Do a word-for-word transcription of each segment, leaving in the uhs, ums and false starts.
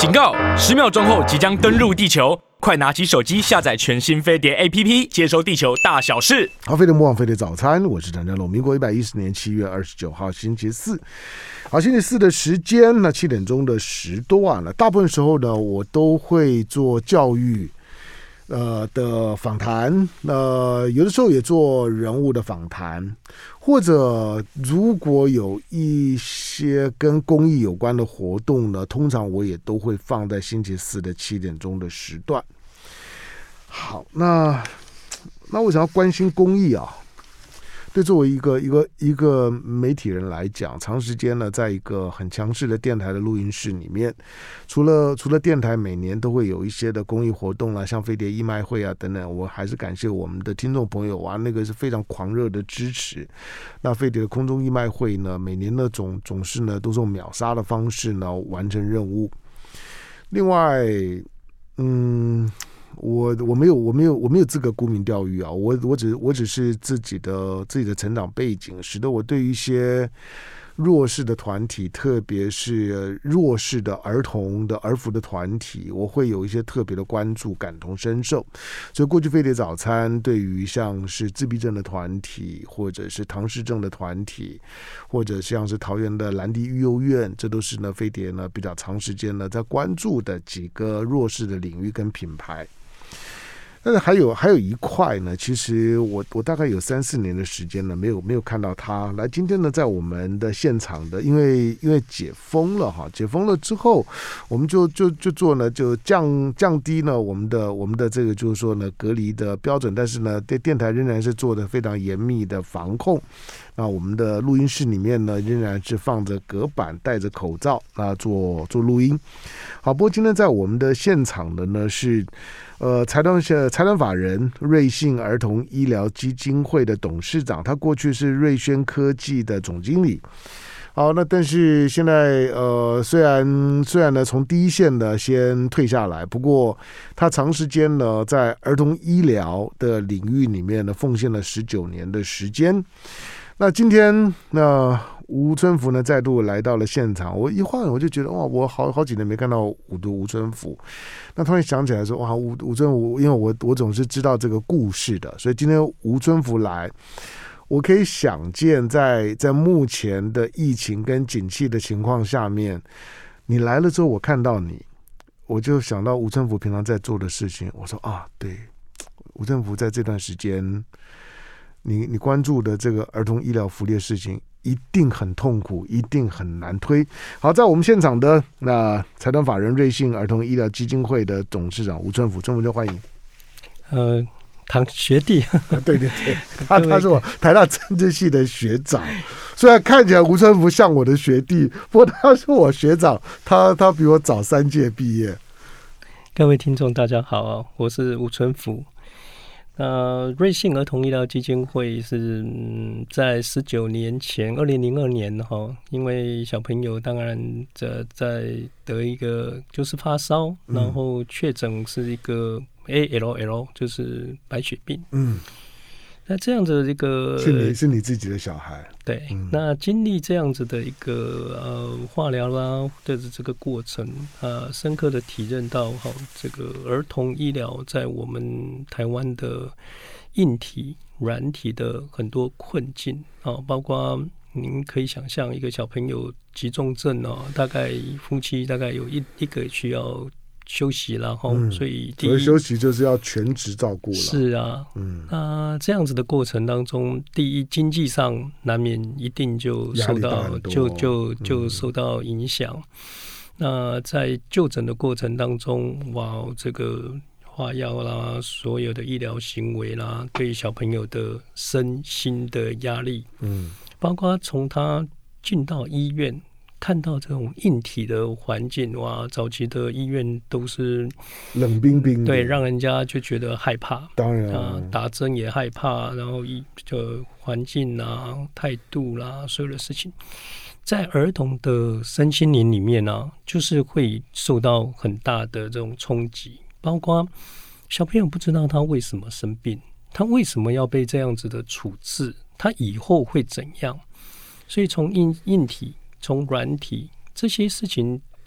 警告！十秒钟后即将登陆地球，快拿起手机下载全新飞碟 A P P， 接收地球大小事。 好，飞碟魔王飞碟早餐，我是陈家龙。民国一百一十年七月二十九号星期四，好，星期四的时间，那七点钟的时段了。大部分时候呢，我都会做教育。呃的访谈，呃，有的时候也做人物的访谈，或者如果有一些跟公益有关的活动呢，通常我也都会放在星期四的七点钟的时段。好，那那我想要关心公益啊。对，作为一个一个一个媒体人来讲，长时间呢，在一个很强势的电台的录音室里面，除了除了电台每年都会有一些的公益活动啊，像飞碟义卖会啊等等，我还是感谢我们的听众朋友啊，那个是非常狂热的支持。那飞碟的空中义卖会呢，每年呢总总是呢都是用秒杀的方式呢完成任务。另外，嗯。我我没有我没有我没有资格沽名钓誉啊！我我只我只是自己的自己的成长背景，使得我对于一些弱势的团体，特别是弱势的儿童的儿福的团体，我会有一些特别的关注，感同身受。所以过去飞碟早餐对于像是自闭症的团体，或者是唐氏症的团体，或者像是桃园的兰迪育幼院，这都是呢飞碟呢比较长时间呢在关注的几个弱势的领域跟品牌。但是还有还有一块呢，其实我我大概有三四年的时间呢，没有没有看到他来。今天呢，在我们的现场的，因为因为解封了哈，解封了之后，我们就就就做呢，就降降低呢我们的我们的这个就是说呢隔离的标准，但是呢，对电台仍然是做的非常严密的防控。那我们的录音室里面呢，仍然是放着隔板，戴着口罩啊做做录音。好，不过今天在我们的现场的呢是。呃，财团财团法人瑞信儿童医疗基金会的董事长，他过去是瑞轩科技的总经理。好，那但是现在呃，虽然虽然呢从第一线呢先退下来，不过他长时间呢在儿童医疗的领域里面呢奉献了十九年的时间。那今天那吴春福呢再度来到了现场，我一晃我就觉得哇，我好好几年没看到吴的吴春福，那突然想起来说哇，吴吴春福，因为我我总是知道这个故事的，所以今天吴春福来，我可以想见在在目前的疫情跟景气的情况下面，你来了之后，我看到你，我就想到吴春福平常在做的事情，我说啊，对，吴春福在这段时间。你你关注的这个儿童医疗福利的事情一定很痛苦，一定很难推。好，在我们现场的那财团法人瑞信儿童医疗基金会的董事长吴春福，春福就欢迎。 呃，堂学弟， 对对对，他他是我台大政治系的学长，虽然看起来吴春福像我的学弟，不过他是我学长，他他比我早三届毕业。 各位听众大家好，我是吴春福。呃，瑞信儿童医疗基金会是、嗯、在十九年前，二零零二年哈，因为小朋友当然在在得一个就是发烧，嗯、然后确诊是一个 A L L， 就是白血病。嗯，那这样子的一个是你是你自己的小孩， 对，嗯、那经历这样子的一个呃化疗啦的这个过程，呃，深刻的体认到哈，这个儿童医疗在我们台湾的硬体、软体的很多困境啊，包括您可以想象一个小朋友急重症哦，大概夫妻大概有一一个需要。休息了哈、嗯，所以第一休息就是要全职照顾了。 是啊，嗯，那这样子的过程当中，第一经济上难免一定就受到就就就受到影响。嗯、那在就诊的过程当中，哇，这个化药啦，所有的医疗行为啦，对小朋友的身心的压力，嗯，包括从他进到医院。看到这种硬体的环境，哇，早期的医院都是冷冰冰的， 对，让人家就觉得害怕。 当然啊、呃，打针也害怕，然后一个环境啊、态度啦，所有的事情，在儿童的身心灵里面呢、啊，就是会受到很大的这种冲击，包括小朋友不知道他为什么生病，他为什么要被这样子的处置，他以后会怎样？所以从硬硬体。从软体这些事情对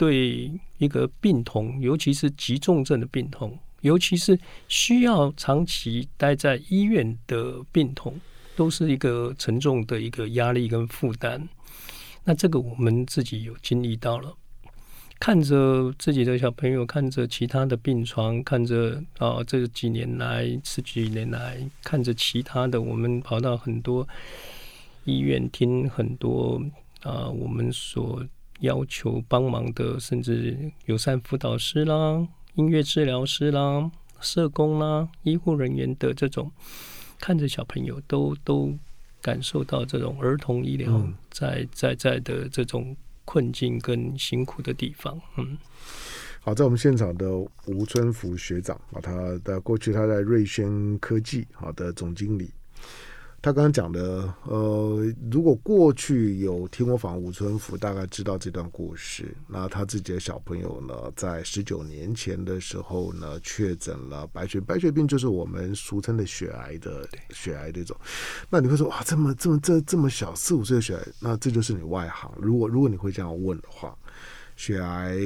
对一个病童，尤其是急重症的病童，尤其是需要长期待在医院的病童，都是一个沉重的一个压力跟负担。那这个我们自己有经历到了，看着自己的小朋友，看着其他的病床，看着啊、呃、这几年来十几年来，看着其他的，我们跑到很多医院听很多啊、呃、我们所要求帮忙的，甚至友善辅导师啦、音乐治疗师啦、社工啦、医护人员的这种，看着小朋友都都感受到这种儿童医疗在在在的这种困境跟辛苦的地方。嗯， 好，在我们现场的吴春福学长啊，他的过去他在瑞轩科技好的总经理。他刚刚讲的，呃，如果过去有听我访吴春福，大概知道这段故事。那他自己的小朋友呢，在十九年前的时候呢，确诊了白血白血病，就是我们俗称的血癌的血癌这种。那你会说，哇，这么这么这这么小，四五岁的血癌，那这就是你外行。如果如果你会这样问的话，血癌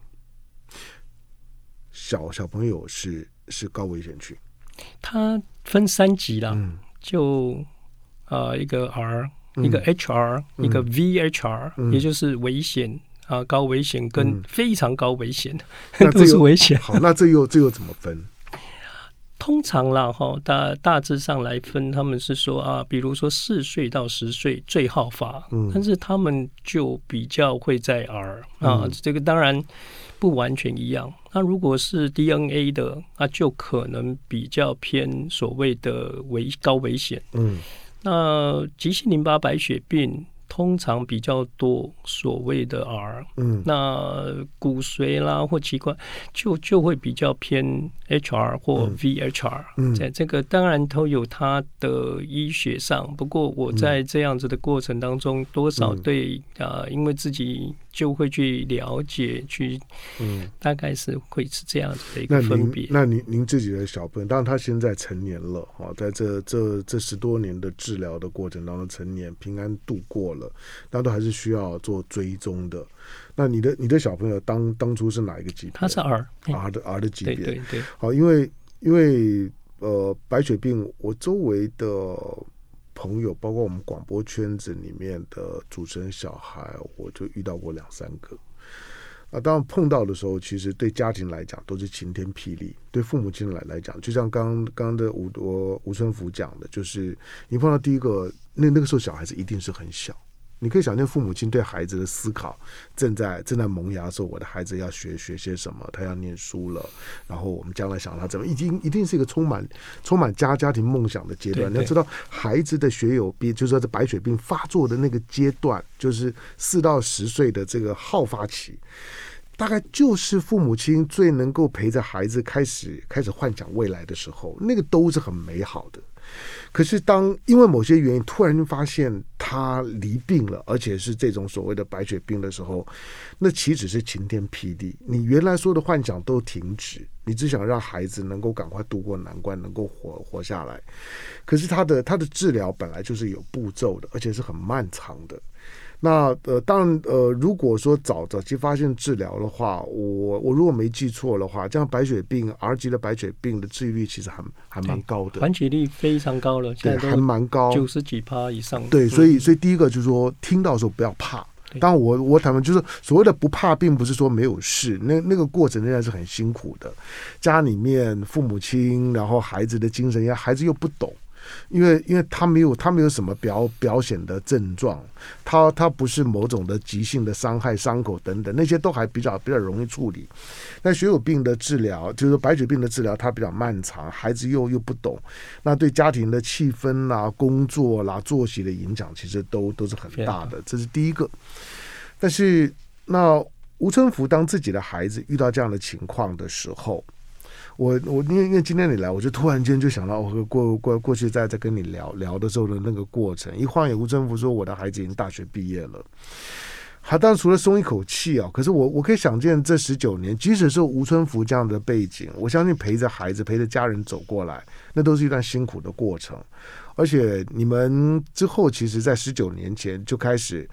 小小朋友是是高危险区， 它分三级啦。 嗯就呃一个 R， 一个 H R，、嗯、一个 V H R，、嗯、也就是危险啊、呃，高危险跟非常高危险，嗯、都是危险。 好，那这又这又怎么分？ 通常啦，哈，大大致上来分，他们是说啊，比如说四岁到十岁最好发，嗯，但是他们就比较会在 R 啊，嗯、这个当然不完全一样。那如果是 D N A 的，那就可能比较偏所谓的危高危险。嗯，那急性淋巴白血病通常比较多所谓的 R， 嗯，那骨髓啦或器官就就会比较偏 H R 或 V H R，嗯，在这个当然都有它的医学上，不过我在这样子的过程当中，多少对啊、呃，因为自己就会去了解，去，嗯，大概是会是这样子的一个分别。 那您您自己的小朋友，当然他现在成年了啊，在这这这十多年的治疗的过程当中，成年平安度过了。那都还是需要做追踪的。那你的你的小朋友当当初是哪一个级别？ 他是 R R 的 R 的级别。 对对对。 好，因为因为呃白血病，我周围的朋友，包括我们广播圈子里面的主持人小孩，我就遇到过两三个。啊，当然碰到的时候，其实对家庭来讲都是晴天霹雳；对父母亲来来讲，就像刚刚的吴我吴春福讲的，就是你碰到第一个，那那个时候小孩子一定是很小。你可以想象父母亲对孩子的思考正在正在萌芽的时候，我的孩子要学学些什么，他要念书了，然后我们将来想他怎么，一定一定是一个充满充满家家庭梦想的阶段。你要知道，孩子的血友病，就是说这白血病发作的那个阶段，就是四到十岁的这个好发期，大概就是父母亲最能够陪着孩子开始开始幻想未来的时候，那个都是很美好的。可是当因为某些原因突然发现他离病了，而且是这种所谓的白血病的时候，那岂止是晴天霹雳，你原来说的幻想都停止，你只想让孩子能够赶快度过难关，能够活活下来。可是他的他的治疗本来就是有步骤的，而且是很漫长的。那呃，当然呃，如果说早早期发现治疗的话，我我如果没记错的话，这样白血病 R 级的白血病的治愈率其实还还蛮高的， 缓解率非常高了， 对，还蛮高， 九十几趴以上。 对，所以所以第一个就是说，听到的时候不要怕。当然我我他们就是所谓的不怕，并不是说没有事，那那个过程仍然是很辛苦的。家里面父母亲，然后孩子的精神，孩子又不懂。因为因为他没有他没有什么表表显的症状，他他不是某种的急性的伤害伤口等等，那些都还比较比较容易处理。但血友病的治疗，就是白血病的治疗，它比较漫长，孩子又又不懂，那对家庭的气氛啦、工作啦、作息的影响，其实都都是很大的，这是第一个。但是那吴春福当自己的孩子遇到这样的情况的时候，我我因为因为今天你来，我就突然间就想到我过过过去在在跟你聊聊的时候的那个过程。一晃眼，吴春福说我的孩子已经大学毕业了，他当然除了松一口气啊，可是我我可以想见这十九年，即使是吴春福这样的背景，我相信陪着孩子陪着家人走过来，那都是一段辛苦的过程。而且你们之后其实在十九年前就开始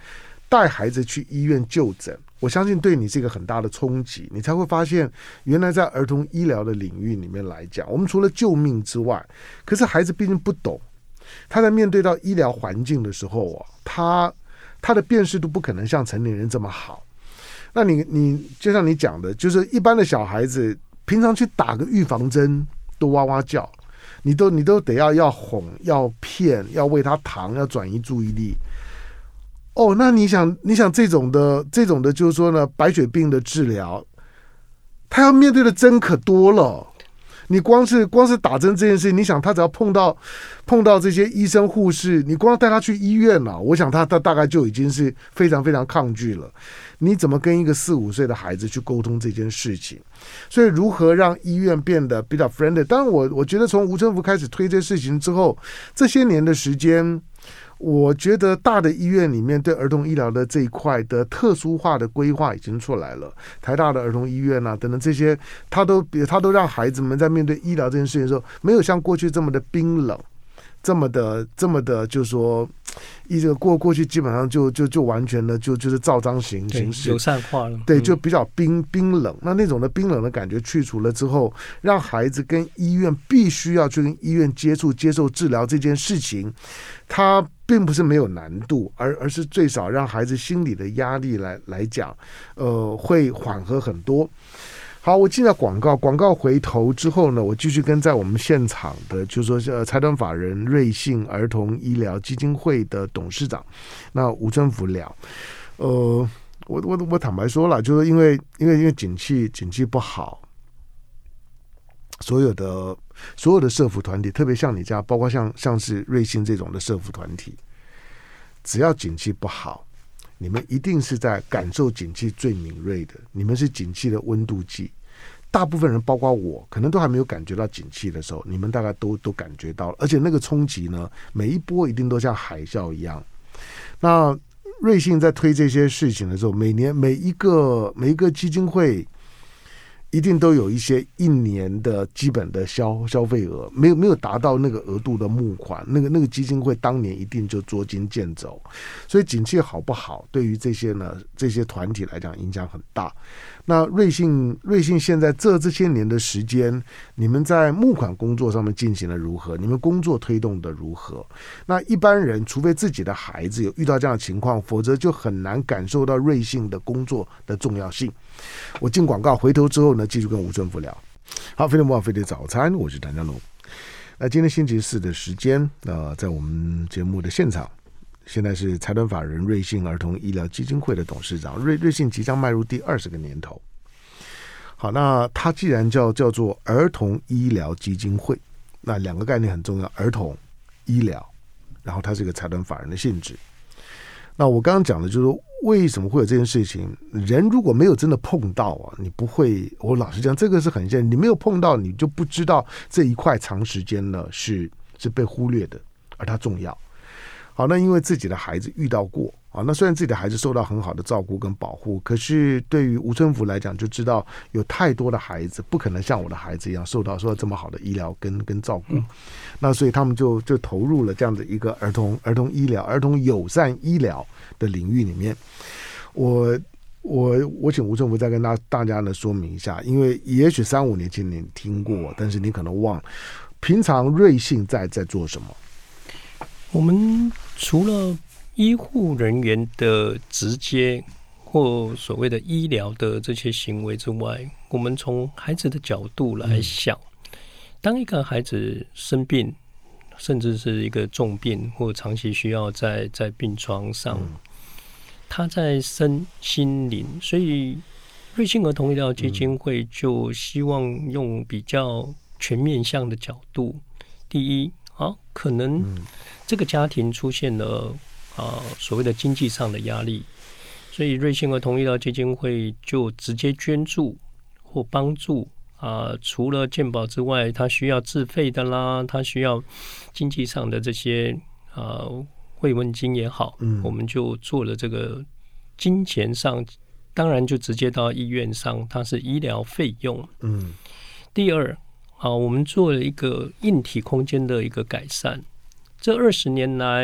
带孩子去医院就诊，我相信对你是一个很大的冲击，你才会发现原来在儿童医疗的领域里面来讲，我们除了救命之外，可是孩子毕竟不懂，他在面对到医疗环境的时候啊，他他的辨识度不可能像成年人这么好。那你你就像你讲的，就是一般的小孩子平常去打个预防针都哇哇叫，你都你都得要要哄要骗要喂他糖要转移注意力。哦，那你想你想这种的这种的就是说呢，白血病的治疗，他要面对的针可多了。你光是光是打针这件事，你想他只要碰到碰到这些医生护士，你光带他去医院了，我想他他大概就已经是非常非常抗拒了。你怎么跟一个四五岁的孩子去沟通这件事情？所以如何让医院变得比较 friendly？ 当然我我觉得从吴政府开始推这事情之后，这些年的时间，我觉得大的医院里面对儿童医疗的这一块的特殊化的规划已经出来了，台大的儿童医院啊等等这些，他都他都让孩子们在面对医疗这件事情的时候，没有像过去这么的冰冷，这么的这么的，就是说，一这个过过去基本上就就就完全的就就是照章行行事， 友善化了， 对，就比较冰冰冷。那那种的冰冷的感觉去除了之后，让孩子跟医院必须要去跟医院接触、接受治疗这件事情，它并不是没有难度，而而是最少让孩子心理的压力来来讲，呃，会缓和很多。好，我进了广告，广告回头之后呢，我继续跟在我们现场的，就是说呃，财团法人瑞信儿童医疗基金会的董事长，那吴春福聊。呃，我我我坦白说了，就是因为因为因为景气景气不好，所有的所有的社福团体，特别像你这样，包括像像是瑞信这种的社福团体，只要景气不好，你们一定是在感受景气最敏锐的，你们是景气的温度计。大部分人，包括我，可能都还没有感觉到景气的时候，你们大概都都感觉到了，而且那个冲击呢，每一波一定都像海啸一样。那瑞信在推这些事情的时候，每年每一个每一个基金会一定都有一些一年的基本的消消费额，没有没有达到那个额度的募款，那个那个基金会当年一定就捉襟见肘。所以景气好不好，对于这些呢这些团体来讲影响很大。那瑞信瑞信现在这这些年的时间，你们在募款工作上面进行的如何？你们工作推动的如何？那一般人除非自己的孩子有遇到这样的情况，否则就很难感受到瑞信的工作的重要性。我进广告回头之后呢，继续跟吴春福聊。好，飞碟莫飞碟早餐，我是谭家龙。那今天星期四的时间，呃，在我们节目的现场。现在是财团法人瑞信儿童医疗基金会的董事长，瑞瑞信即将迈入第二十个年头。好，那它既然叫叫做儿童医疗基金会，那两个概念很重要：儿童医疗，然后它是一个财团法人的性质。那我刚刚讲的就是说，为什么会有这件事情？人如果没有真的碰到啊，你不会。我老实讲，这个是很现实，你没有碰到，你就不知道这一块长时间呢是是被忽略的，而它重要。好，那因为自己的孩子遇到过啊，那虽然自己的孩子受到很好的照顾跟保护，可是对于吴春福来讲，就知道有太多的孩子不可能像我的孩子一样受到受到这么好的医疗跟跟照顾，嗯、那所以他们就就投入了这样的一个儿童儿童医疗、儿童友善医疗的领域里面。我我我请吴春福再跟大大家呢说明一下，因为也许三五年前你听过，但是你可能忘了，平常瑞信在在做什么？ 我们除了医护人员的直接或所谓的医疗的这些行为之外，我们从孩子的角度来想，当一个孩子生病，甚至是一个重病或长期需要在在病床上，他在身心灵，所以瑞信儿童医疗基金会就希望用比较全面向的角度，第一啊，可能这个家庭出现了啊所谓的经济上的压力，所以瑞信儿童医疗基金会就直接捐助或帮助啊，除了健保之外，他需要自费的啦，他需要经济上的这些啊慰问金也好，嗯，我们就做了这个金钱上，当然就直接到医院上，它是医疗费用。嗯，第二啊，我们做了一个硬体空间的一个改善。这二十年来，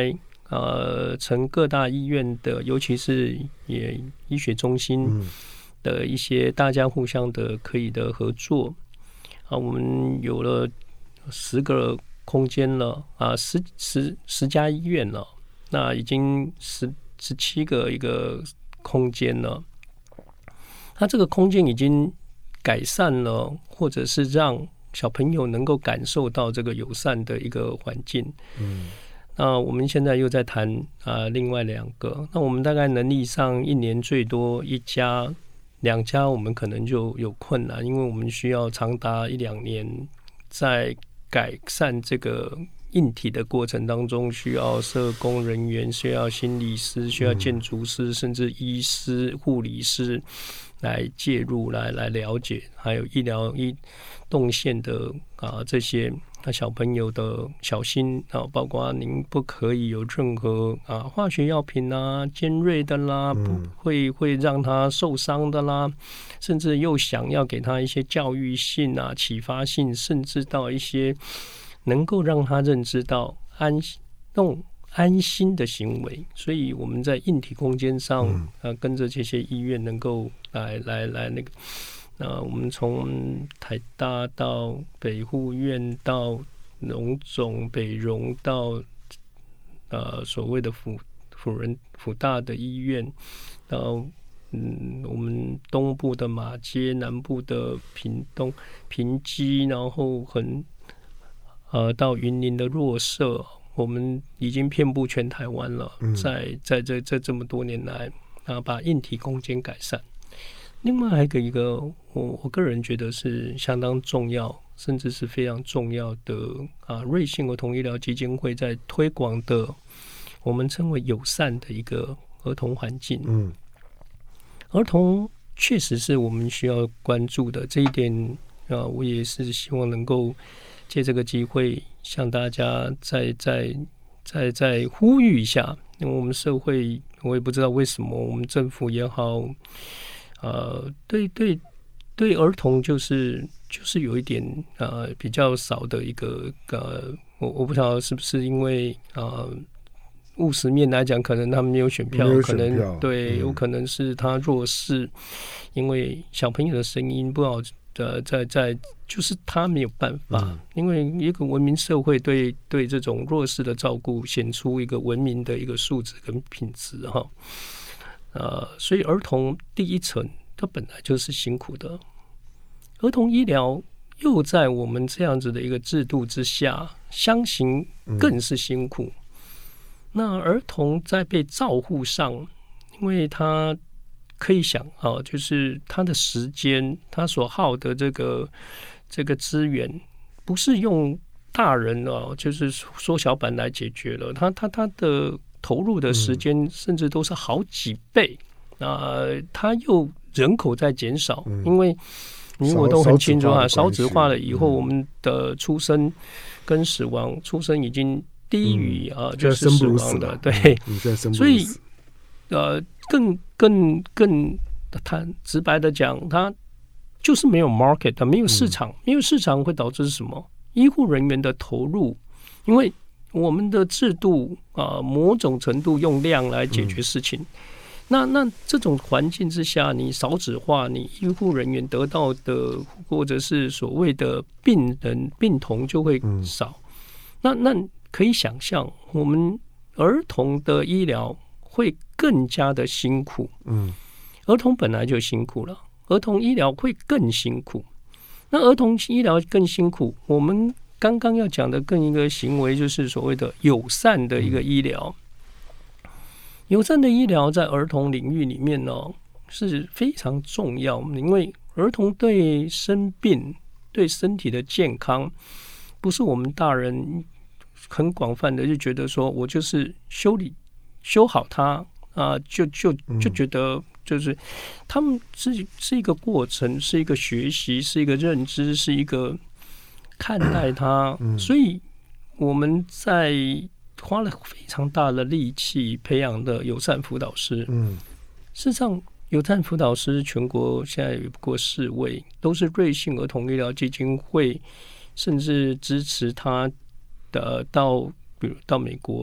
呃，成各大医院的，尤其是也医学中心的一些大家互相的可以的合作啊，我们有了十个空间了啊，十十十家医院了，那已经十十七个一个空间了。那这个空间已经改善了，或者是让小朋友能够感受到这个友善的一个环境。嗯。那我们现在又在谈啊、呃，另外两个。那我们大概能力上一年最多一家、两家，我们可能就有困难，因为我们需要长达一两年，在改善这个硬体的过程当中，需要社工人员、需要心理师、需要建筑师，甚至医师、护理师来介入，来来了解，还有医疗医动线的啊、呃、这些。那小朋友的小心啊，包括您不可以有任何啊化学药品啊尖锐的啦，不会会让他受伤的啦，甚至又想要给他一些教育性啊、启发性，甚至到一些能够让他认知到安那种安心的行为。所以我们在硬体空间上啊，跟着这些医院能够来来来那个。那我们从台大到北护院到荣总、北荣到呃所谓的辅辅仁辅大的医院，到嗯我们东部的马街、南部的屏东屏基，然后很呃到云林的弱社，我们已经遍布全台湾了。嗯、在在这这这么多年来啊，把硬体空间改善。另外还有一个，我我个人觉得是相当重要，甚至是非常重要的啊，瑞信儿童医疗基金会在推广的，我们称为友善的一个儿童环境。嗯，儿童确实是我们需要关注的这一点啊，我也是希望能够借这个机会向大家再再再再呼吁一下，因为我们社会，我也不知道为什么我们政府也好。呃，对对对，儿童就是就是有一点呃比较少的一个呃，我我不知道是不是因为呃务实面来讲，可能他们没有选票， 没有选票可能对，嗯、有可能是他弱势，因为小朋友的声音不好，呃，在在就是他没有办法，嗯、因为一个文明社会对对这种弱势的照顾显出一个文明的一个素质跟品质哈。呃，所以儿童第一层，它本来就是辛苦的。儿童医疗又在我们这样子的一个制度之下，相形更是辛苦。嗯、那儿童在被照护上，因为他可以想啊，就是他的时间，他所耗的这个这个资源，不是用大人啊，就是缩小版来解决了。他他他的。投入的时间甚至都是好几倍，呃，它又人口在减少，嗯、因为你我都很清楚啊，少子化了以后，嗯、我们的出生跟死亡，出生已经低于啊、嗯呃，就是死亡的，对， 嗯、 所以呃，更更更，谈直白的讲，它就是没有 market， 它没有市场，嗯、没有市场会导致什么？医护人员的投入，因为。我们的制度啊、呃，某种程度用量来解决事情。嗯、那那这种环境之下，你少子化，你医护人员得到的或者是所谓的病人病童就会少。嗯、那那可以想象，我们儿童的医疗会更加的辛苦。嗯，儿童本来就辛苦了，儿童医疗会更辛苦。那儿童医疗更辛苦，我们。刚刚要讲的更一个行为，就是所谓的友善的一个医疗。友善的医疗在儿童领域里面呢是非常重要，因为儿童对生病、对身体的健康，不是我们大人很广泛的就觉得说我就是修理修好它啊，就就就觉得就是他们是是一个过程，是一个学习，是一个认知，是一个。看待它，嗯、所以我们在花了非常大的力气培养的友善辅导师。嗯，事实上，友善辅导师全国现在有不过四位，都是瑞信儿童医疗基金会，甚至支持他的到，比如到美国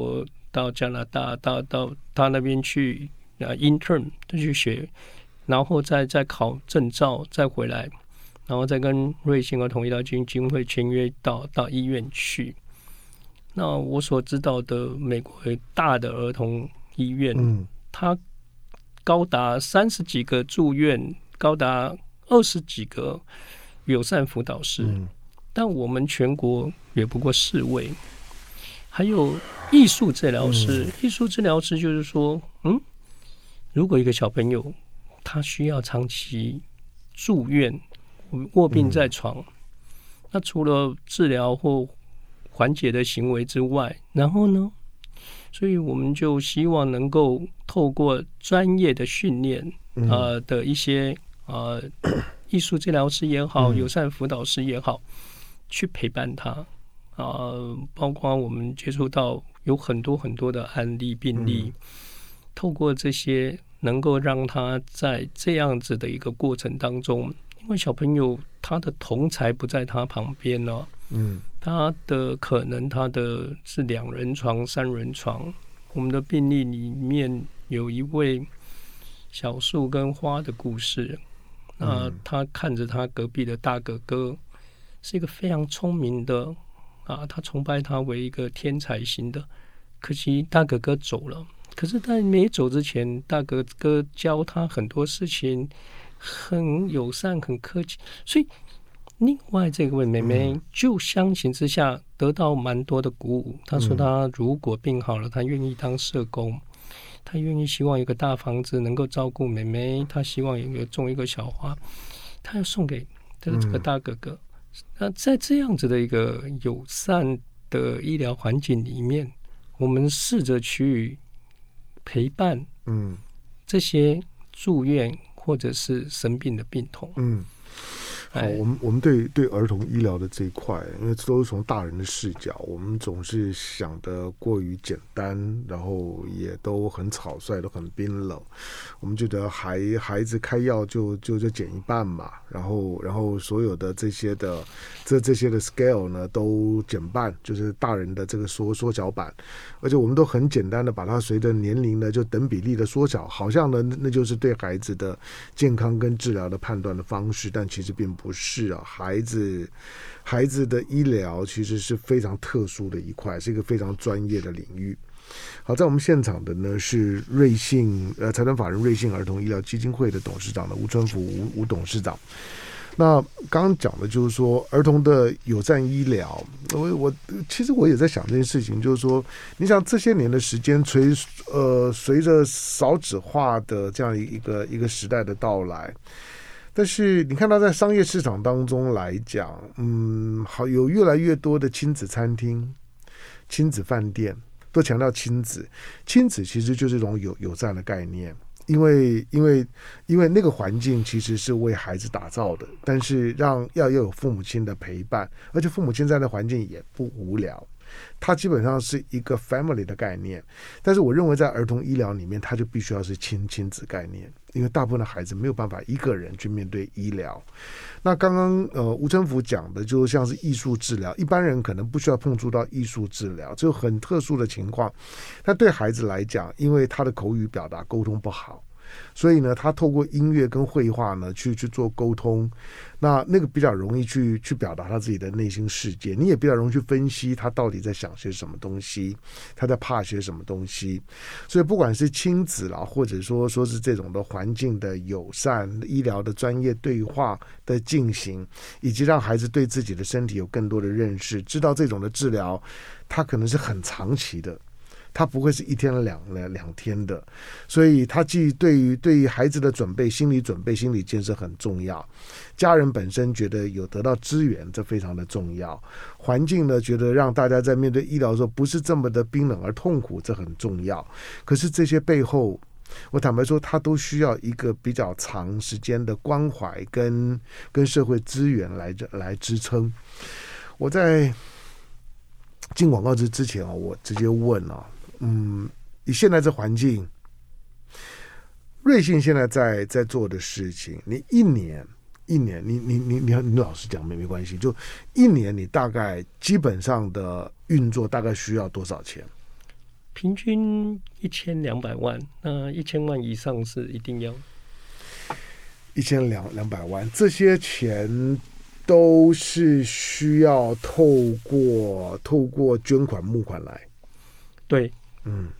到加拿大，到到他那边去啊 intern 去学，然后再再考证照，再回来，然后再跟瑞幸儿童医疗基金会签约到到医院去。那我所知道的美国大的儿童医院，嗯，它高达三十几个住院，高达二十几个友善辅导室，嗯，但我们全国也不过四位。还有艺术治疗师，嗯、艺术治疗师就是说，嗯，如果一个小朋友他需要长期住院、卧病在床，嗯、那除了治疗或缓解的行为之外，然后呢，所以我们就希望能够透过专业的训练，嗯、呃的一些呃艺术治疗师也好，友善辅导师也好，去陪伴他。呃，包括我们接触到有很多很多的案例病例，嗯、透过这些能够让他在这样子的一个过程当中，因为小朋友他的同侪不在他旁边呢，嗯，他的可能他的是两人床、三人床。我们的病例里面有一位小树跟花的故事，那、呃、他看着他隔壁的大哥哥是一个非常聪明的。啊，他崇拜他为一个天才型的，可惜大哥哥走了。可是，在没走之前，大哥哥教他很多事情，很友善、很客气。所以，另外这位妹妹就相形之下得到蛮多的鼓舞。她说，她如果病好了，她愿意当社工，她愿意希望有个大房子能够照顾妹妹，她希望有个种一个小花，她要送给这个这个大哥哥。那在这样子的一个友善的医疗环境里面，我们试着去陪伴，嗯，这些住院或者是生病的病童，嗯。 好，我们我们对对儿童医疗的这一块，因为都是从大人的视角，我们总是想得过于简单，然后也都很草率，都很冰冷。我们觉得孩孩子开药就就就减一半嘛，然后然后所有的这些的这这些的 scale 呢都减半，就是大人的这个缩缩小版，而且我们都很简单的把它随着年龄呢就等比例的缩小，好像呢那就是对孩子的健康跟治疗的判断的方式，但其实并不是啊，孩子孩子的医疗其实是非常特殊的一块，是一个非常专业的领域。好，在我们现场的呢是瑞幸呃财团法人瑞幸儿童医疗基金会的董事长的吴春福吴吴董事长。那刚刚讲的就是说儿童的友善医疗，我我其实我也在想这件事情，就是说，你想这些年的时间，随呃随着少子化的这样一个一个时代的到来。但是你看到在商业市场当中来讲，嗯，好有越来越多的亲子餐厅、亲子饭店都强调亲子，亲子其实就是一种有友善的概念，因为因为因为那个环境其实是为孩子打造的，但是让要要有父母亲的陪伴，而且父母亲在那环境也不无聊。它基本上是一个 family 的概念，但是我认为在儿童医疗里面，它就必须要是亲亲子概念，因为大部分的孩子没有办法一个人去面对医疗。那刚刚呃吴春福讲的就像是艺术治疗，一般人可能不需要碰触到艺术治疗，只有很特殊的情况。但对孩子来讲，因为他的口语表达沟通不好，所以呢，他透过音乐跟绘画呢去去做沟通，那那个比较容易去去表达他自己的内心世界，你也比较容易去分析他到底在想些什么东西，他在怕些什么东西。所以不管是亲子啦，或者说说是这种的环境的友善、医疗的专业对话的进行，以及让孩子对自己的身体有更多的认识，知道这种的治疗，它可能是很长期的。它不会是一天两两天的，所以它既对于对于孩子的准备、心理准备、心理建设很重要。家人本身觉得有得到资源，这非常的重要。环境呢，觉得让大家在面对医疗的时候不是这么的冰冷而痛苦，这很重要。可是这些背后，我坦白说，它都需要一个比较长时间的关怀跟跟社会资源来来支撑。我在进广告之之前啊，我直接问啊。嗯，以现在这环境，瑞幸现在在在做的事情，你一年一年，你你你你你老实讲没没关系，就一年你大概基本上的运作大概需要多少钱？ 平均一千两百万，那一千万以上是一定要。 一千两两百万，这些钱都是需要透过透过捐款募款来。 对， 嗯。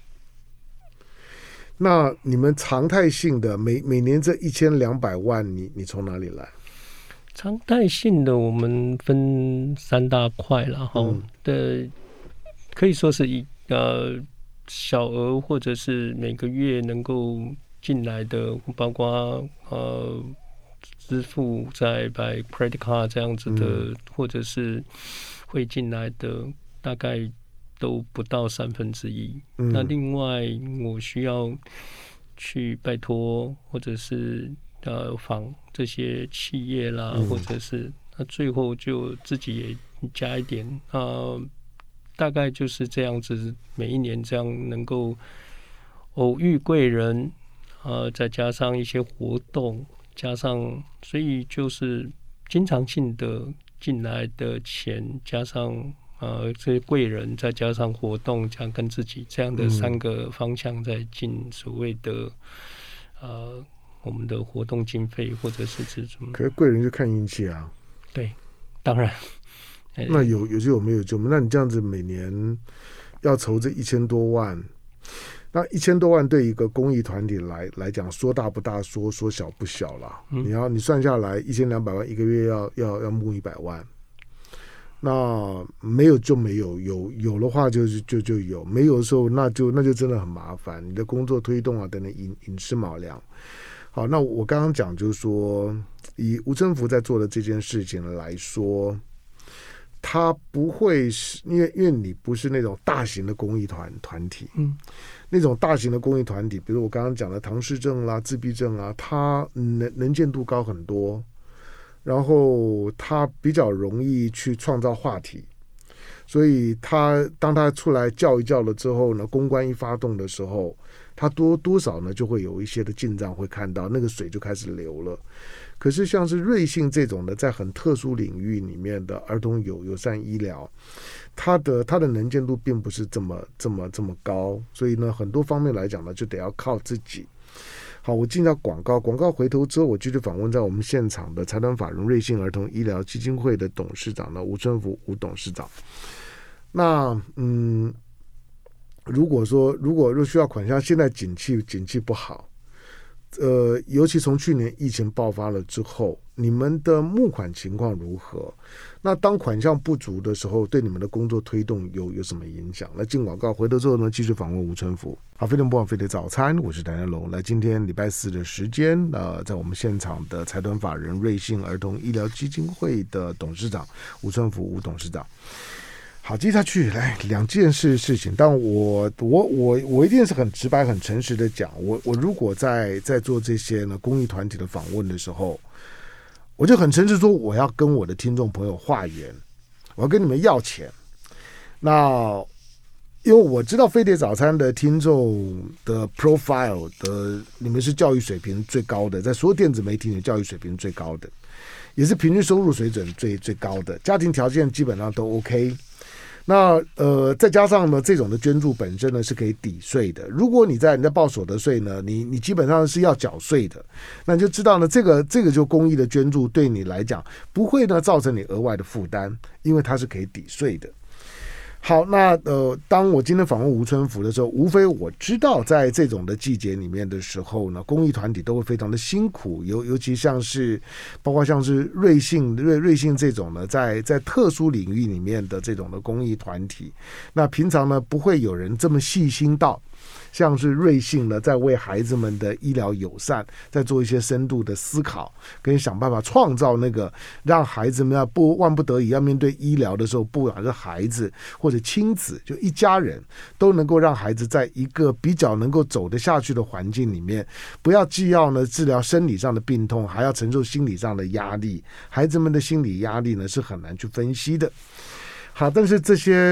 那你们常态性的每每年这一千两百万你，你你从哪里来？ 常态性的我们分三大块了哈、嗯，的可以说是一呃小额或者是每个月能够进来的，包括呃支付在 by credit card 这样子的，嗯、或者是会进来的，大概都不到三分之一。嗯、那另外我需要去拜托或者是呃访这些企业啦，嗯、或者是那最后就自己也加一点啊、呃，大概就是这样子，每一年这样能够偶遇贵人，呃，再加上一些活动，加上所以就是经常性的进来的钱，加上。呃，这些贵人再加上活动，加跟自己这样的三个方向，在进所谓的、嗯、呃我们的活动经费或者是这种。 可是贵人就看运气啊。 对，当然。 那有有就有没有就那你这样子每年要筹这一千多万，那一千多万对一个公益团体来来讲，说大不大，说说小不小啦。嗯、你要你算下来，一千两百万一个月要要要募一百万。那没有就没有，有有的话就就就有，没有的时候那就那就真的很麻烦，你的工作推动啊等等引引吃卯粮。好，那我刚刚讲就是说，以吴政府在做的这件事情来说，他不会是因为因为你不是那种大型的公益团团体，嗯，那种大型的公益团体，比如我刚刚讲的唐氏症啦、自闭症啊，它能能见度高很多。然后他比较容易去创造话题，所以他当他出来叫一叫了之后呢，公关一发动的时候，他多多少呢就会有一些的进账会看到那个水就开始流了。可是像是瑞幸这种的，在很特殊领域里面的儿童友友善医疗，它的它的能见度并不是这么这么这么高，所以呢，很多方面来讲呢，就得要靠自己。好，我进到广告，广告回头之后，我继续访问在我们现场的财团法人瑞幸儿童医疗基金会的董事长呢，吴春福吴董事长。那嗯，如果说如果若需要款项，现在景气景气不好，呃，尤其从去年疫情爆发了之后，你们的募款情况如何？那当款项不足的时候，对你们的工作推动有有什么影响？那进广告回头之后呢，继续访问吴春福。好，飞碟播放飞碟早餐，我是谭家龙。来，今天礼拜四的时间，呃，在我们现场的财团法人瑞幸儿童医疗基金会的董事长吴春福吴董事长。好，接下去来两件事事情，但我我我我一定是很直白、很诚实的讲，我我如果在在做这些呢公益团体的访问的时候，我就很诚实说，我要跟我的听众朋友化缘，我要跟你们要钱。那因为我知道飞碟早餐的听众的 profile 的，你们是教育水平最高的，在所有电子媒体里教育水平最高的，也是平均收入水准最最高的，家庭条件基本上都 OK。那呃，再加上呢，这种的捐助本身呢是可以抵税的。如果你在你在报所得税呢，你你基本上是要缴税的，那你就知道呢，这个这个就公益的捐助对你来讲不会呢造成你额外的负担，因为它是可以抵税的。好，那呃，当我今天访问吴春福的时候，无非我知道在这种的季节里面的时候呢，公益团体都会非常的辛苦，尤尤其像是包括像是瑞幸瑞瑞幸这种呢，在在特殊领域里面的这种的公益团体，那平常呢不会有人这么细心到。像是瑞幸呢，在为孩子们的医疗友善，在做一些深度的思考，跟想办法创造那个让孩子们要不万不得已要面对医疗的时候，不管是孩子或者亲子，就一家人都能够让孩子在一个比较能够走得下去的环境里面，不要既要呢治疗生理上的病痛，还要承受心理上的压力。孩子们的心理压力呢是很难去分析的。好，但是这些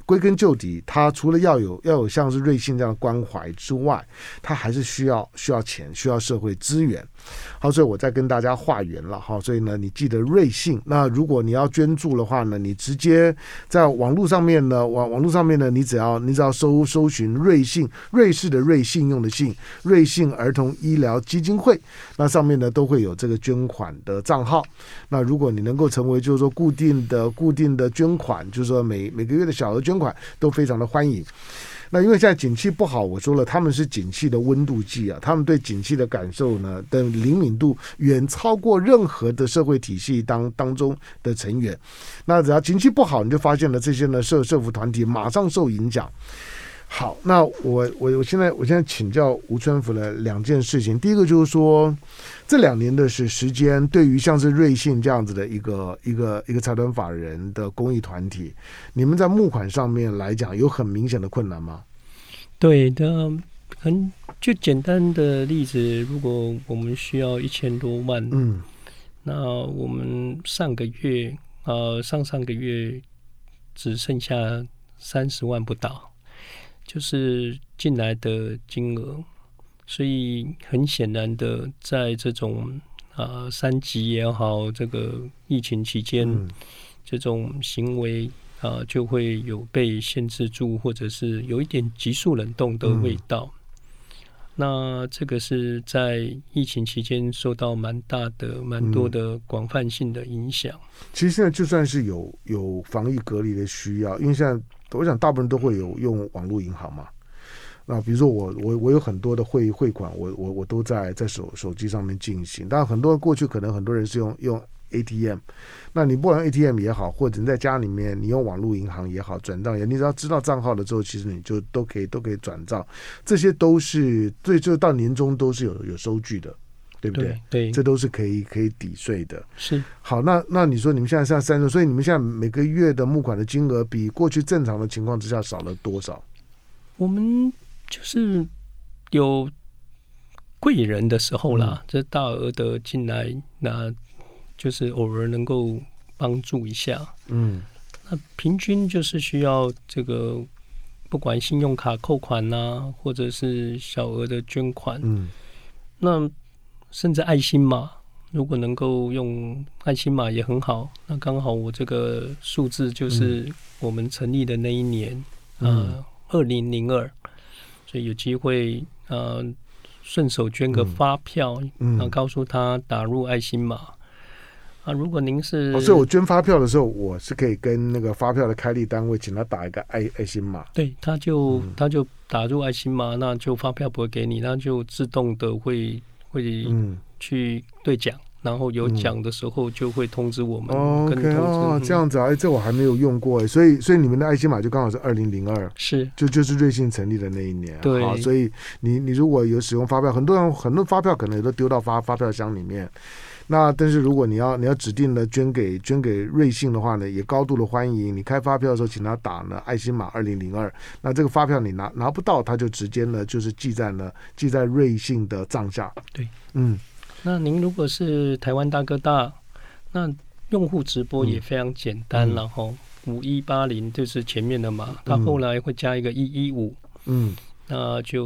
归根究底，它除了要有要有像是瑞信这样的关怀之外，它还是需要需要钱，需要社会资源。好，所以我再跟大家化缘了哈。所以呢，你记得瑞信。那如果你要捐助的话呢，你直接在网络上面呢，网网络上面呢，你只要你只要搜搜寻瑞信，瑞士的瑞，信用的信，瑞信儿童医疗基金会，那上面呢都会有这个捐款的账号。那如果你能够成为就是说固定的固定的捐款，就是说每每个月的小额捐款都非常的欢迎。那因为现在景气不好，我说了，他们是景气的温度计啊，他们对景气的感受呢的灵敏度远超过任何的社会体系当当中的成员。那只要景气不好，你就发现了这些呢社社福团体马上受影响。好，那我我我现在我现在请教吴春福了两件事情。第一个就是说，这两年的是时间，对于像是瑞信这样子的一个一个一个财团法人的公益团体，你们在募款上面来讲有很明显的困难吗？ 对的，很就简单的例子，如果我们需要一千多万，嗯，那我们上个月呃上上个月只剩下三十万不到。就是进来的金额，所以很显然的，在这种呃三级也好，这个疫情期间，嗯、这种行为啊、呃、就会有被限制住，或者是有一点急速冷冻的味道。嗯、那这个是在疫情期间受到蛮大的、蛮多的广泛性的影响。 其实现在就算是有有防疫隔离的需要，因为现在。我想大部分人都会有用网络银行嘛，那比如说我我我有很多的汇汇款，我我我都在在手手机上面进行。但很多过去可能很多人是用用 A T M， 那你不管 A T M 也好，或者你在家里面你用网络银行也好，转账也，你只要知道账号了之后，其实你就都可以都可以转账，这些都是对，就到年终都是有有收据的。对不对？ 对，对， 这都是可以可以抵税的。 是。好， 那那你说你们现在现在三十，所以你们现在每个月的募款的金额比过去正常的情况之下少了多少？ 我们就是有贵人的时候啦，嗯、这大额的进来，那就是偶尔能够帮助一下。嗯，那平均就是需要这个，不管信用卡扣款啊，或者是小额的捐款，嗯，那。甚至爱心码，如果能够用爱心码也很好。那刚好我这个数字就是我们成立的那一年，嗯、呃，二零零二，所以有机会呃顺手捐个发票，嗯，然后告诉他打入爱心码。啊，如果您是， 哦，所以我捐发票的时候，我是可以跟那个发票的开立单位，请他打一个爱爱心码。 对，他就、嗯、他就打入爱心码，那就发票不会给你，那就自动的会。会去兑奖，嗯、然后有奖的时候就会通知我们。 哦、 跟通知 ，OK， 哦，这样子啊，哎，这我还没有用过，所以所以你们的爱心码就刚好是二零零二， 是就就是瑞信成立的那一年。 对， 好，所以你你如果有使用发票，很多人很多发票可能也都丢到发发票箱里面。那但是如果你要你要指定的捐给捐给瑞信的话呢，也高度的欢迎。你开发票的时候，请他打呢爱心码二零零二。那这个发票你拿拿不到，他就直接呢就是记在呢记在瑞信的账下。 对，嗯。那您如果是台湾大哥大，那用户直播也非常简单，然后五一八零就是前面的嘛，他后来会加一个一一五，嗯，那就是。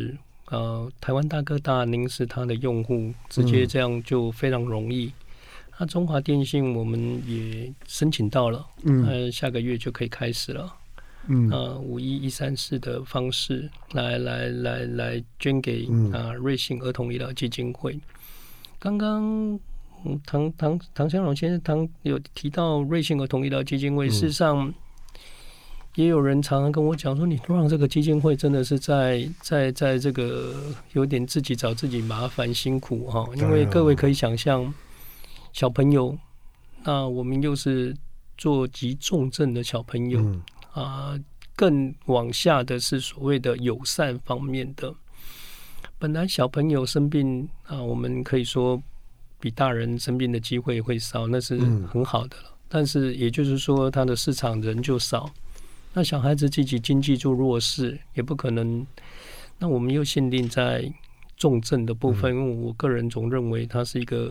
呃，台湾大哥大，您是他的用户，直接这样就非常容易。那、嗯、中华电信我们也申请到了，嗯，呃，下个月就可以开始了。嗯，呃，五一一三四的方式来来来来捐给啊、嗯呃、瑞信儿童医疗基金会。刚刚唐唐唐湘龙先生唐有提到瑞信儿童医疗基金会，嗯、事实上。也有人常常跟我讲说，你让这个基金会真的是在在在这个有点自己找自己麻烦辛苦哈，因为各位可以想象，小朋友，那我们又是做急重症的小朋友啊、嗯呃，更往下的是所谓的友善方面的。本来小朋友生病啊、呃，我们可以说比大人生病的机会会少，那是很好的了。嗯、但是也就是说，它的市场人就少。那小孩子自己经济就弱势，也不可能。那我们又限定在重症的部分，因为我个人总认为它是一个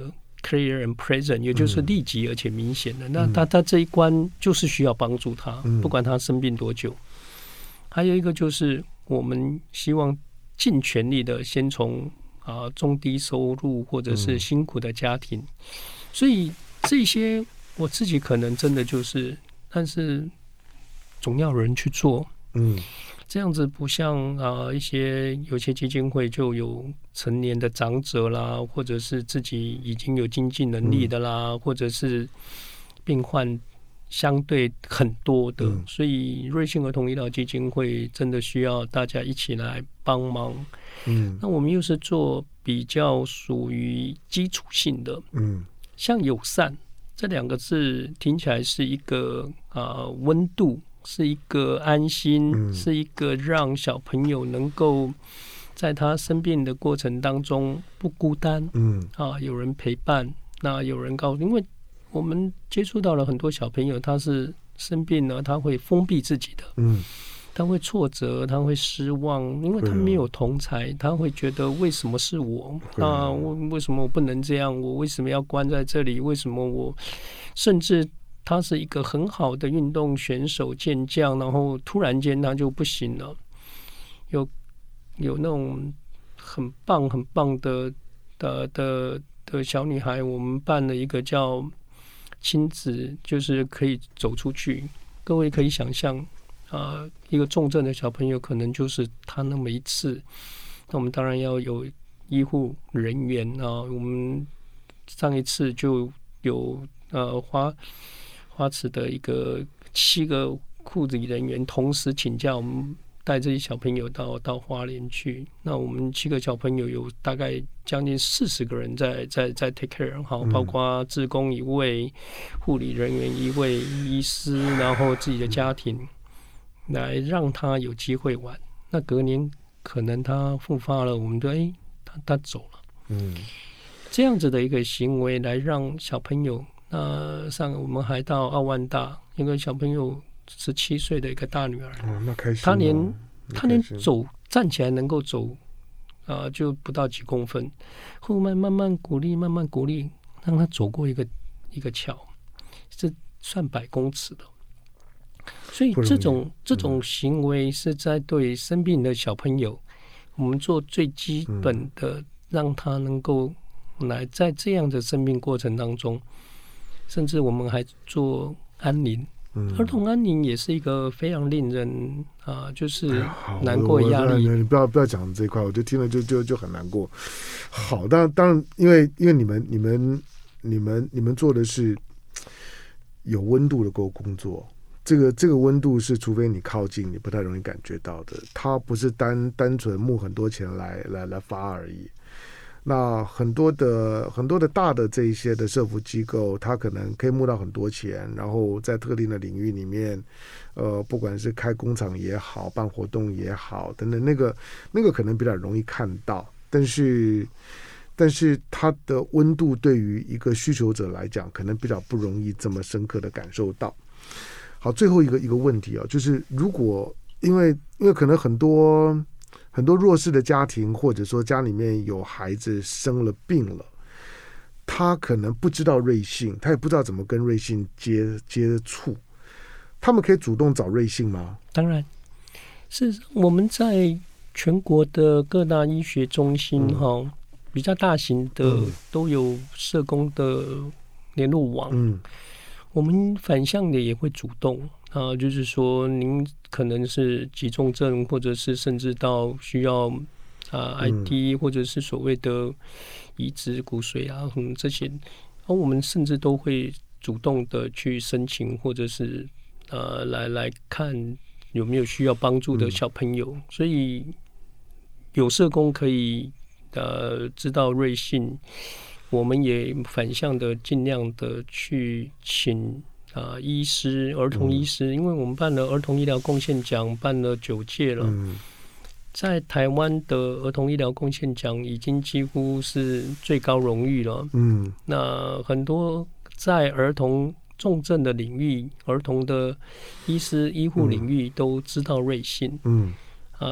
clear and present， 也就是立即而且明显的。嗯、那他他这一关就是需要帮助他，嗯、不管他生病多久。还有一个就是我们希望尽全力的先从啊、呃、中低收入或者是辛苦的家庭，嗯、所以这些我自己可能真的就是，但是总要有人去做，嗯。这样子不像啊、呃、一些有些基金会就有成年的长者啦，或者是自己已经有经济能力的啦，嗯、或者是病患相对很多的，嗯、所以瑞幸儿童医疗基金会真的需要大家一起来帮忙。嗯，那我们又是做比较属于基础性的，嗯，像友善这两个字听起来是一个啊温、呃、度。是一个安心，嗯、是一个让小朋友能够在他生病的过程当中不孤单，嗯啊，有人陪伴，那有人告诉，因为我们接触到了很多小朋友，他是生病了，他会封闭自己的，嗯，他会挫折，他会失望，因为他没有同侪，他会觉得为什么是我啊？为什么我不能这样？我为什么要关在这里？为什么我甚至？他是一个很好的运动选手健将，然后突然间他就不行了。有有那种很棒很棒的的的的小女孩，我们办了一个叫亲子，就是可以走出去。各位可以想象，啊、呃，一个重症的小朋友可能就是他那么一次，那我们当然要有医护人员啊。我们上一次就有呃花。花池的一个七个护理人员同时请假，我们带这些小朋友到到花莲去。那我们七个小朋友有大概将近四十个人在在在 take care， 好，包括志工一位、护理人员一位、医师，然后自己的家庭，来让他有机会玩。那隔年可能他复发了，我们就哎，他他走了。嗯，这样子的一个行为来让小朋友。那上我们还到奥万大，一个小朋友十七岁的一个大女儿， 哦，那开心、哦， 她连她连走站起来能够走，啊、呃，就不到几公分，后面慢慢鼓励，慢慢鼓励，让她走过一个一个桥，是算百公尺的。所以这种这种行为是在对生病的小朋友，我们做最基本的，让他能够来在这样的生病过程当中。甚至我们还做安宁，嗯、儿童安宁也是一个非常令人啊、呃，就是难过的压力。 你不要不要讲这一块，我就听了就就就很难过。好，当然当然，因为因为你们你们你们你们做的是有温度的工工作，这个这个温度是除非你靠近，你不太容易感觉到的。它不是单单纯募很多钱来来来发而已。那很多的很多的大的这一些的社福机构，它可能可以募到很多钱，然后在特定的领域里面，呃，不管是开工厂也好，办活动也好，等等，那个那个可能比较容易看到，但是但是它的温度对于一个需求者来讲，可能比较不容易这么深刻的感受到。好，最后一个一个问题啊，就是如果因为因为可能很多。很多弱势的家庭，或者说家里面有孩子生了病了，他可能不知道瑞幸，他也不知道怎么跟瑞幸接接触，他们可以主动找瑞幸吗？ 当然是我们在全国的各大医学中心哈、嗯，比较大型的、嗯、都有社工的联络网，嗯，我们反向的也会主动。啊，就是说，您可能是急重症，或者是甚至到需要啊 I D、嗯、或者是所谓的移植骨髓啊，嗯，这些，而我们甚至都会主动的去申请，或者是呃来来看有没有需要帮助的小朋友，嗯、所以有社工可以呃知道瑞幸，我们也反向的尽量的去请。啊，医师、儿童医师、嗯，因为我们办了儿童医疗贡献奖，办了九届了、嗯。在台湾的儿童医疗贡献奖已经几乎是最高荣誉了。嗯，那很多在儿童重症的领域、儿童的医师、医护领域都知道瑞幸。嗯，啊，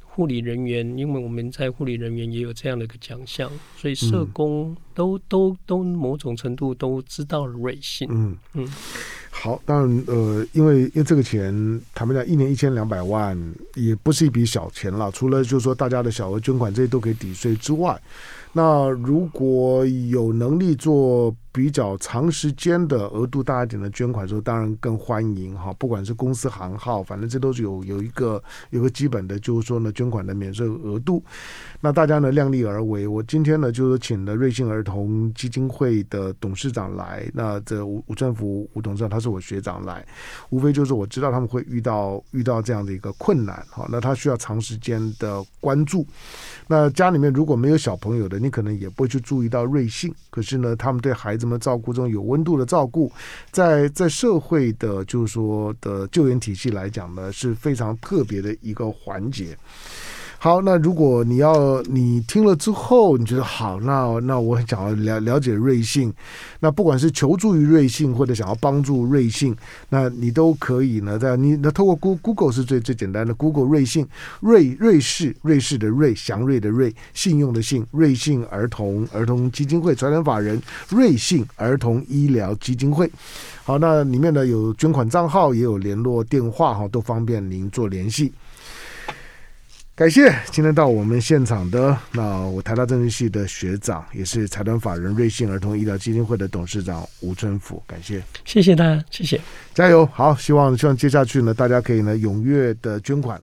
护理人员，因为我们在护理人员也有这样的一个奖项，所以社工都、嗯、都都某种程度都知道了瑞信。嗯嗯， 好，当然呃，因为因为这个钱，坦白讲，一年一千两百万也不是一笔小钱了。除了就是说大家的小额捐款这些都可以抵税之外，那如果有能力做比较长时间的额度大一点的捐款的时候，当然更欢迎哈。不管是公司行号，反正这都是有有一个有个基本的，就是说呢，捐款的免税额度。那大家呢量力而为。我今天呢就是请了瑞信儿童基金会的董事长来，那这吴吴政府吴董事长他是我学长来，无非就是我知道他们会遇到遇到这样的一个困难哈，那他需要长时间的关注。那家里面如果没有小朋友的，你可能也不会去注意到瑞信，可是呢，他们对孩子们照顾中有温度的照顾，在在社会的就是说的救援体系来讲呢，是非常特别的一个环节。好，那如果你要你听了之后你觉得好，那那我很想要了了解瑞信，那不管是求助于瑞信或者想要帮助瑞信，那你都可以呢，在你那透过 Google 是最最简单的 Google 瑞信，瑞瑞士瑞士的瑞，祥瑞的瑞，信用的信，瑞信儿童儿童基金会财产法人瑞信儿童医疗基金会。好，那里面呢有捐款账号，也有联络电话哈，都方便您做联系。感谢今天到我们现场的那我台大政治系的学长，也是财团法人瑞信儿童医疗基金会的董事长吴春甫，感谢， 谢谢大家，谢谢， 加油，好，希望希望接下去呢，大家可以呢踊跃的捐款。